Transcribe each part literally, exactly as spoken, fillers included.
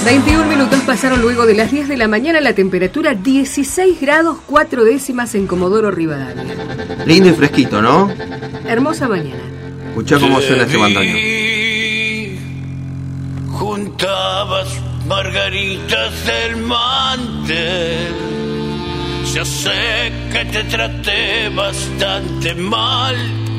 veintiún minutos pasaron luego de las diez de la mañana, la temperatura dieciséis grados cuatro décimas en Comodoro Rivadavia. Lindo y fresquito, ¿no? Hermosa mañana. Escuchá cómo suena este bandoneón. Juntabas margaritas del mantel. Ya sé que te traté bastante mal.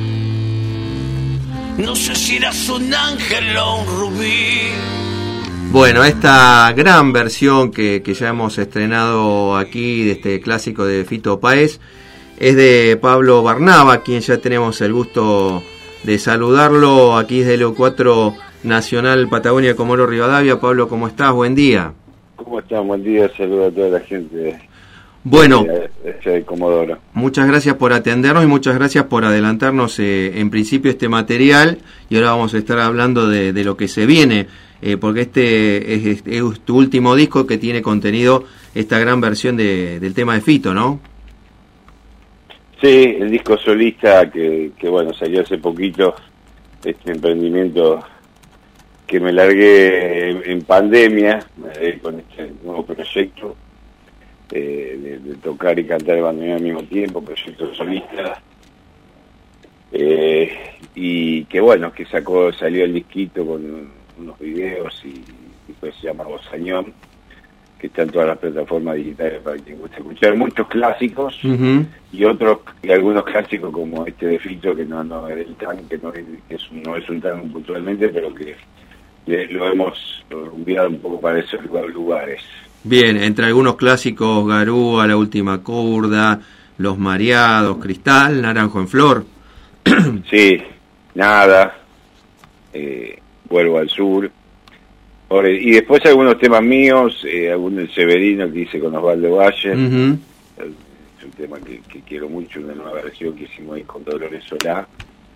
No sé si eras un ángel o un rubí. Bueno, esta gran versión que, que ya hemos estrenado aquí de este clásico de Fito Páez es de Pablo Barnaba, quien ya tenemos el gusto de saludarlo aquí desde el cuatro Nacional Patagonia Comodoro Rivadavia. Pablo, ¿cómo estás? Buen día. ¿Cómo estás? Buen día, saludo a toda la gente. Bueno, de Comodoro. Muchas gracias por atendernos y muchas gracias por adelantarnos eh, en principio este material, y ahora vamos a estar hablando de, de lo que se viene, eh, porque este es, es, es tu último disco que tiene contenido esta gran versión de, del tema de Fito, ¿no? Sí, el disco solista que, que bueno, salió hace poquito, este emprendimiento que me largué en, en pandemia eh, con este nuevo proyecto. Eh, de, de tocar y cantar el bandoneón al mismo tiempo, proyecto solista, eh, y que bueno, que sacó, salió el disquito con unos videos y, y pues se llama Bosañón, que está en todas las plataformas digitales para quien guste escuchar muchos clásicos, uh-huh. y otros, y algunos clásicos como este de Fito, que no, no es el tan, que no es, que es un, no es un tan puntualmente, pero que le, lo hemos rumbeado un poco para esos lugares. Bien, entre algunos clásicos, Garúa, La Última Curda, Los Mareados, Cristal, Naranjo en Flor. Sí, Nada, eh, Vuelvo al Sur. Y después algunos temas míos, eh, algún del Severino que hice con Osvaldo Valle. Uh-huh. Es un tema que, que quiero mucho, una nueva versión que hicimos ahí con Dolores Solá.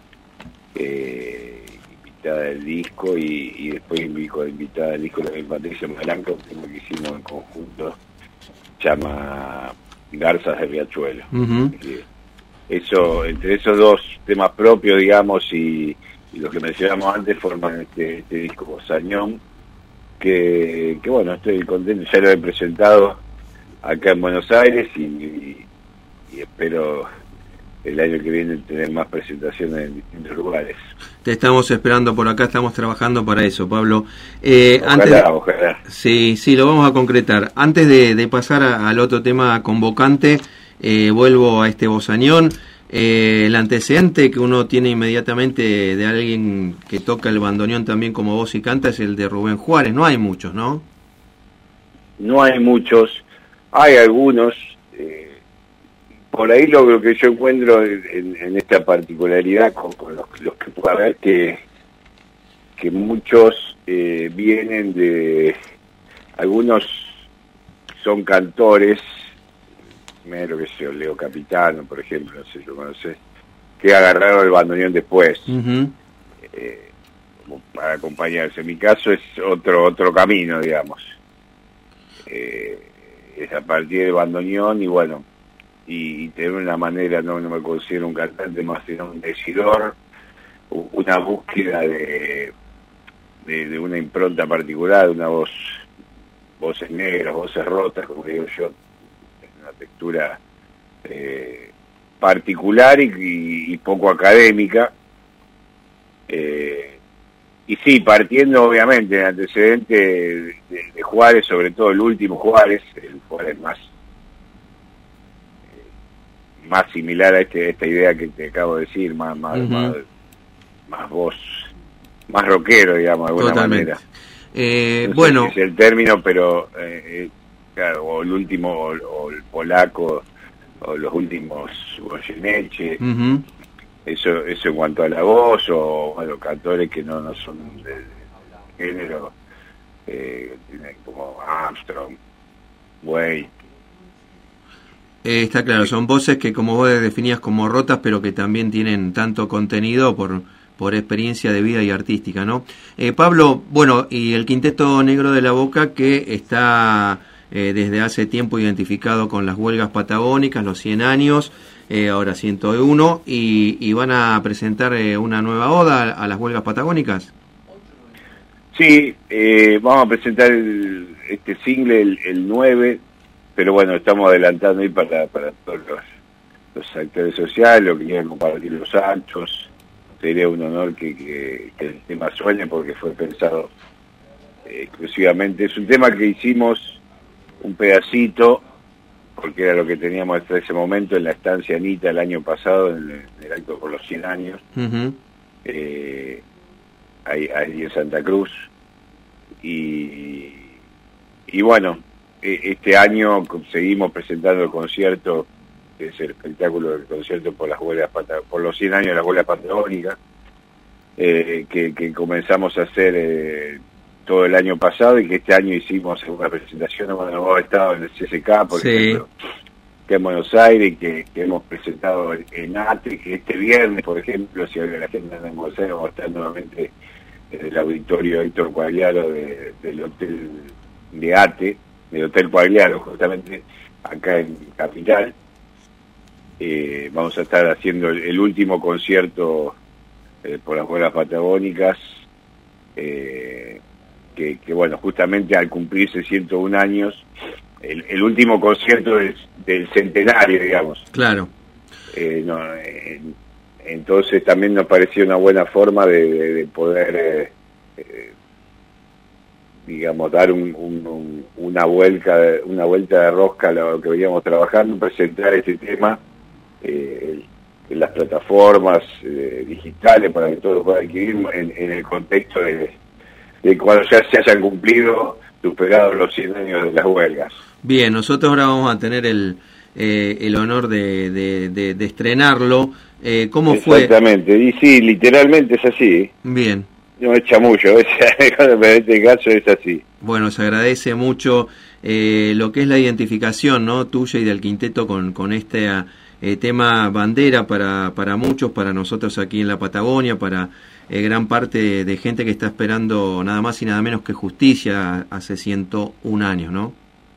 Eh, del disco, y, y después invito invitada al disco de Patricia Malanca, un tema que hicimos en conjunto, llama Garzas de Riachuelo. Uh-huh. Eso, entre esos dos temas propios, digamos, y, y los que mencionamos antes, forman este, este disco Bosañón, que, que bueno, estoy contento, ya lo he presentado acá en Buenos Aires y, y, y espero el año que viene tener más presentaciones en distintos lugares. Te estamos esperando por acá, estamos trabajando para eso, Pablo. Eh, ojalá, antes de, ojalá. Sí, sí, lo vamos a concretar. Antes de, de pasar a, al otro tema convocante, eh, vuelvo a este Bosañón. Eh, el antecedente que uno tiene inmediatamente de, de alguien que toca el bandoneón también como voz y canta es el de Rubén Juárez. No hay muchos, ¿no? No hay muchos, hay algunos. Eh, Por ahí lo, lo que yo encuentro en, en esta particularidad con, con los, los que pueda haber, que, que muchos eh, vienen de, algunos son cantores, primero que sé, Leo Capitano, por ejemplo, no sé si lo conoces, que agarraron el bandoneón después, uh-huh. eh, como para acompañarse. En mi caso es otro otro camino, digamos. Eh, es a partir del bandoneón y bueno, y tener una manera, no, no me considero un cantante más sino un decidor, una búsqueda de, de, de una impronta particular, de una voz, voces negras, voces rotas, como digo yo, una textura eh, particular y, y, y poco académica. Eh, y sí, partiendo obviamente del antecedente de, de Juárez, sobre todo el último Juárez, el Juárez más más similar a este esta idea que te acabo de decir, más más, uh-huh. más, más voz, más rockero, digamos, de alguna Totalmente. manera. Eh, no sé bueno, si es el término, pero eh, claro, o el último, o, o el polaco, o los últimos Goyeneche, uh-huh. eso eso en cuanto a la voz, o bueno, cantores que no, no son de, de género, eh, como Armstrong, Way. Eh, está claro, son voces que como vos definías como rotas, pero que también tienen tanto contenido por, por experiencia de vida y artística, ¿no? Eh, Pablo, bueno, y el Quinteto Negro de la Boca, que está eh, desde hace tiempo identificado con las huelgas patagónicas, los cien años, eh, ahora ciento uno, y, y van a presentar eh, una nueva oda a, a las huelgas patagónicas. Sí, eh, vamos a presentar el, este single el, el nueve, pero bueno, estamos adelantando ahí para, para todos los, los actores sociales, los que quieran compartir los actos. Sería un honor que, que, que el tema suene porque fue pensado eh, exclusivamente. Es un tema que hicimos un pedacito, porque era lo que teníamos hasta ese momento en la estancia Anita el año pasado, en el, en el acto por los cien años. Uh-huh. eh, Ahí, ahí en Santa Cruz y, y bueno, este año seguimos presentando el concierto, que es el espectáculo del concierto por las huelgas por los cien años de las huelgas patagónicas, eh, que, que comenzamos a hacer eh, todo el año pasado y que este año hicimos una presentación cuando hemos estado en el C S K, por sí. ejemplo, que en Buenos Aires, que, que hemos presentado en, en ATE, que este viernes, por ejemplo, si había la gente en Buenos Aires, vamos a estar nuevamente en el auditorio Héctor Quagliaro de, del hotel de ATE, del Hotel Quagliaro, justamente acá en Capital. Eh, vamos a estar haciendo el, el último concierto eh, por las huelgas patagónicas, eh, que, que bueno, justamente al cumplirse ciento un años, el, el último concierto del, del centenario, digamos. Claro. Eh, no, eh, entonces también nos pareció una buena forma de, de, de poder, eh, eh, digamos, dar un, un, un, una vuelta, una vuelta de rosca a lo que veníamos trabajando, presentar este tema eh, en las plataformas eh, digitales para que todos puedan adquirir en, en el contexto de, de cuando ya se hayan cumplido superados los cien años de las huelgas. Bien, nosotros ahora vamos a tener el eh, el honor de, de, de, de estrenarlo. Eh, ¿Cómo fue? Exactamente, y sí, literalmente es así. Bien. No es chamullo, en este caso es así. Bueno, se agradece mucho eh, lo que es la identificación, ¿no?, tuya y del quinteto con, con este eh, tema bandera para, para muchos, para nosotros aquí en la Patagonia, para eh, gran parte de, de gente que está esperando nada más y nada menos que justicia hace ciento un años, ¿no?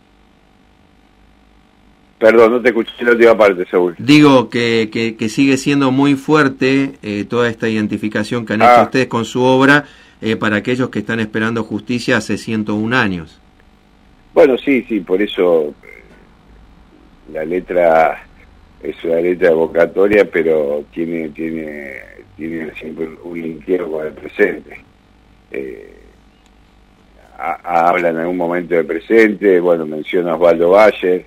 Perdón, no te escuché la última parte, Saúl. Digo que, que, que sigue siendo muy fuerte eh, toda esta identificación que han ah. hecho ustedes con su obra eh, para aquellos que están esperando justicia hace ciento un años. Bueno, sí, sí, por eso la letra es una letra evocatoria, pero tiene tiene tiene siempre un linkeo con el presente. Eh, a, habla en algún momento del presente, bueno, menciona a Osvaldo Bayer.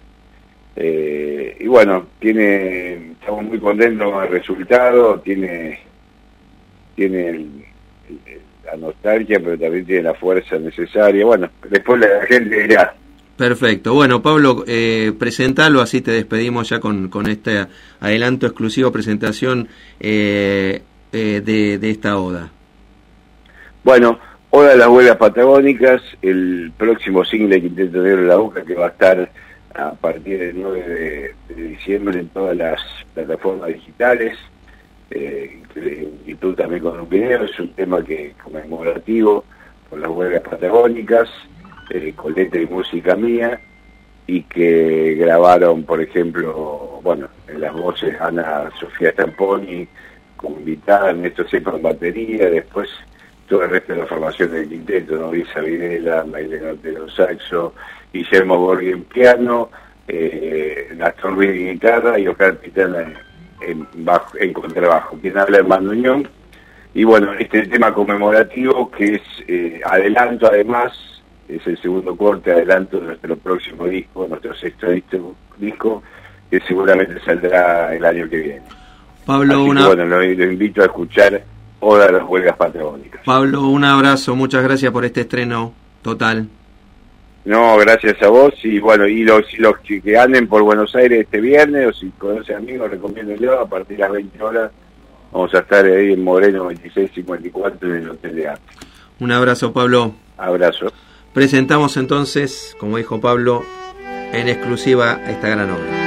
Eh, y bueno, tiene, estamos muy contentos con el resultado, tiene tiene el, el, la nostalgia, pero también tiene la fuerza necesaria. Bueno, después la gente dirá. Perfecto. Bueno, Pablo, eh, presentalo, así te despedimos ya con, con este adelanto exclusivo, presentación eh, eh, de, de esta oda. Bueno, Oda de las Huelgas Patagónicas, el próximo single de Quinteto Negro de la Boca, que va a estar a partir del nueve de, de diciembre en todas las plataformas digitales, eh, y tú también con un video. Es un tema que conmemorativo por las huelgas patagónicas, eh, con letra y música mía, y que grabaron, por ejemplo, bueno, en las voces Ana Sofía Stamponi como invitada, Néstor Cepa en batería, después todo el resto de la formación del quinteto, ¿no? Lisa Videla, Maylene Otero saxo, Guillermo Borghi en piano, eh, Gastón Ruiz en guitarra y Oscar Pitana en, en, bajo, en contrabajo. Quien habla es bandoneón. Y bueno, este tema conmemorativo que es eh, adelanto, además, es el segundo corte, adelanto de nuestro próximo disco, nuestro sexto disco, que seguramente saldrá el año que viene. Pablo, Así una... que, bueno, lo, lo invito a escuchar Oda de las Huelgas Patagónicas. Pablo, un abrazo, muchas gracias por este estreno total. No, gracias a vos, y bueno, y los, los que anden por Buenos Aires este viernes, o si conocen amigos, recomiéndenlo, a partir de las veinte horas, vamos a estar ahí en Moreno veintiséis cincuenta y cuatro en el Hotel de Arte. Un abrazo, Pablo. Abrazo. Presentamos entonces, como dijo Pablo, en exclusiva esta gran obra.